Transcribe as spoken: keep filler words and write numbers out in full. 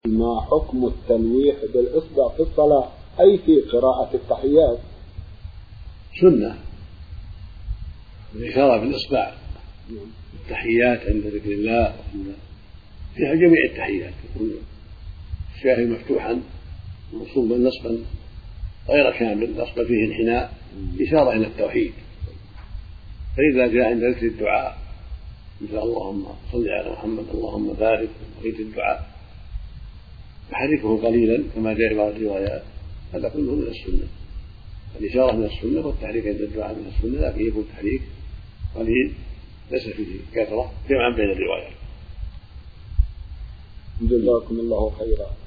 ما حكم التلويح بالإصبع في الصلاة أي في قراءة التحيات؟ سنة الإشارة بالإصبع التحيات عند ذكر الله في جميع التحيات يكون الشاهد مفتوحا منصوبا نصبا غير كامل نصب فيه انحناء إشارة إلى التوحيد. فإذا جاء عند ذكر الدعاء مثل اللهم صل على محمد اللهم بارك بقية الدعاء تحركه قليلا كما جاء بعض الروايات هذا كله من السنة. الإشارة من السنة والتحريك عند الدعاء من السنة لكن يكون تحريك قليل ليس فيه كثرة جمعا بين الروايات. جزاكم الله خيرا.